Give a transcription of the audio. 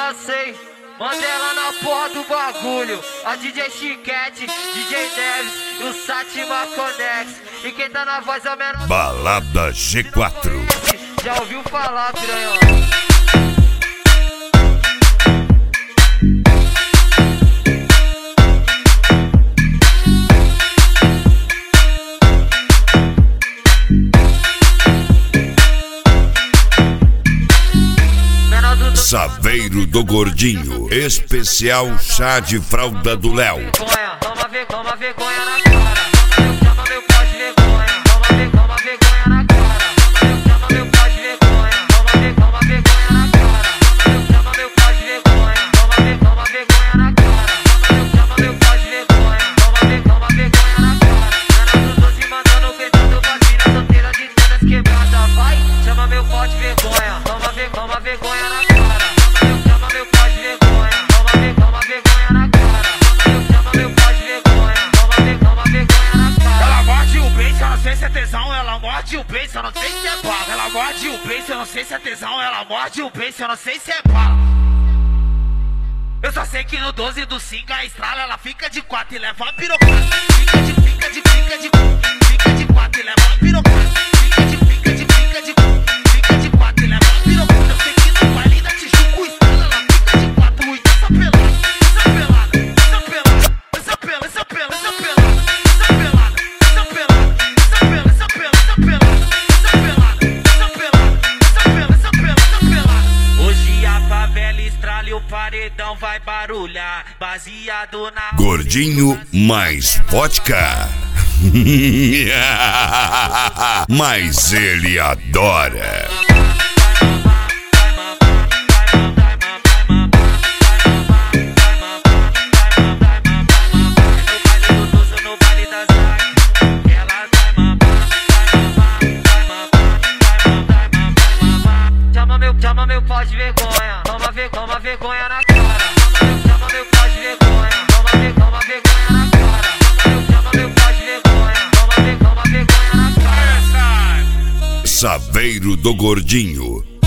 já sei. Manda ela na porra do bagulho. A DJ Chiquete, DJ Neves e o Satima Conex. E quem tá na voz é o menor Balada G4. Já ouviu falar, piranha? Saveiro do Gordinho, especial chá de fralda do Léo. Toma vergonha na cara. Chama meu pó de vergonha. Toma vergonha na cara. Chama meu pó de vergonha. Toma vergonha na cara. Chama meu pó de vergonha. Toma vergonha na cara. Chama meu pó de vergonha. Toma vergonha na cara. Menor do 12 mandando gritando pras minas solteiras de todas quebradas. Vai, chama meu pó de vergonha. Toma vergonha na cara. Chama meu pó de vergonha. Toma vergonha na cara. Chama meu pó de vergonha. Toma vergonha na cara. Ela morde o beijo, eu não sei se é tesão. Ela morde o beijo, eu não sei se é bala. Ela morde o beijo, eu não sei se é tesão. Ela morde o beijo, eu não sei se é bala. Eu só sei que no 12 do Singa a estrala, ela fica de 4 e leva a pirocada. Fica de 4 e leva a pirocada. Fica de 4 e leva a pirocada. Eu sei que no baile da Tijuca o estrala, ela fica de 4 e essa pelada. Hoje a favela estrala e o paredão vai barulhar, baseado na Gordinho mais vodka. Mas ele adora. Chama meu pó de vergonha. Toma vergonha na cara. Chama meu pó de vergonha. Toma vergonha na cara. Chama meu pó de vergonha. Toma vergonha na cara. Saveiro do Gordinho.